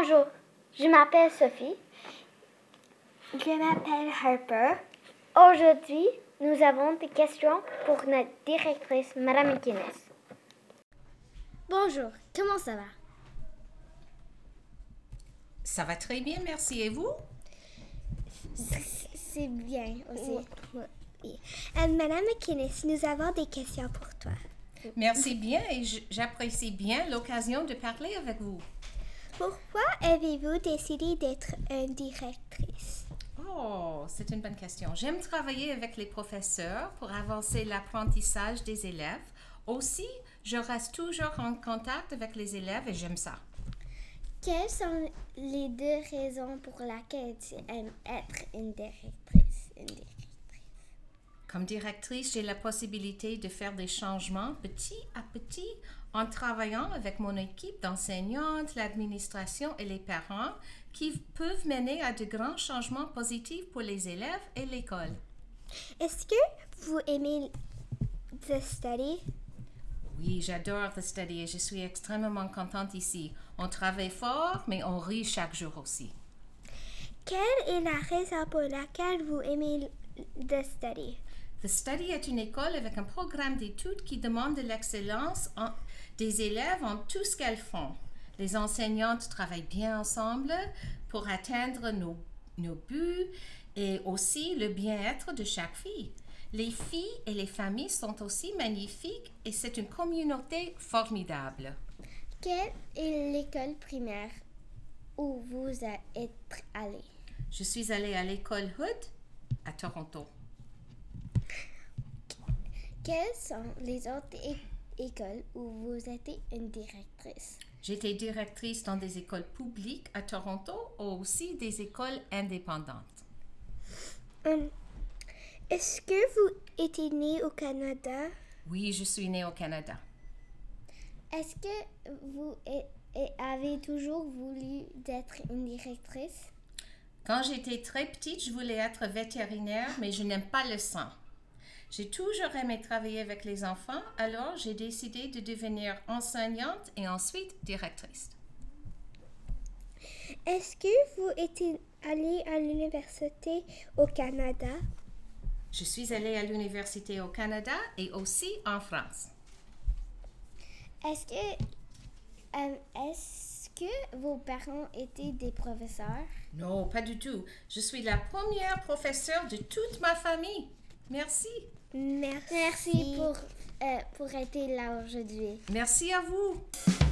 Bonjour, je m'appelle Sophie. Je m'appelle Harper. Aujourd'hui, nous avons des questions pour notre directrice, Madame McInnes. Bonjour, comment ça va? Ça va très bien, merci. Et vous? C'est bien aussi. Oui. Madame McInnes, nous avons des questions pour toi. Merci bien et j'apprécie bien l'occasion de parler avec vous. Pourquoi avez-vous décidé d'être une directrice? Oh, c'est une bonne question. J'aime travailler avec les professeurs pour avancer l'apprentissage des élèves. Aussi, je reste toujours en contact avec les élèves et j'aime ça. Quelles sont les deux raisons pour lesquelles tu aimes être une directrice? Comme directrice, j'ai la possibilité de faire des changements petit à petit en travaillant avec mon équipe d'enseignantes, l'administration et les parents qui peuvent mener à de grands changements positifs pour les élèves et l'école. Est-ce que vous aimez The Study? Oui, j'adore The Study et je suis extrêmement contente ici. On travaille fort, mais on rit chaque jour aussi. Quelle est la raison pour laquelle vous aimez The Study? The Study est une école avec un programme d'études qui demande de l'excellence des élèves en tout ce qu'elles font. Les enseignantes travaillent bien ensemble pour atteindre nos buts et aussi le bien-être de chaque fille. Les filles et les familles sont aussi magnifiques et c'est une communauté formidable. Quelle est l'école primaire où vous êtes allé? Je suis allée à l'école Hood à Toronto. Quelles sont les autres écoles où vous êtes une directrice? J'étais directrice dans des écoles publiques à Toronto ou aussi des écoles indépendantes. Est-ce que vous êtes né au Canada? Oui, je suis née au Canada. Est-ce que vous avez toujours voulu être une directrice? Quand j'étais très petite, je voulais être vétérinaire, mais je n'aime pas le sang. J'ai toujours aimé travailler avec les enfants, alors j'ai décidé de devenir enseignante et ensuite directrice. Est-ce que vous êtes allé à l'université au Canada? Je suis allée à l'université au Canada et aussi en France. Est-ce que vos parents étaient des professeurs? Non, pas du tout. Je suis la première professeure de toute ma famille. Merci. Merci pour être là aujourd'hui. Merci à vous.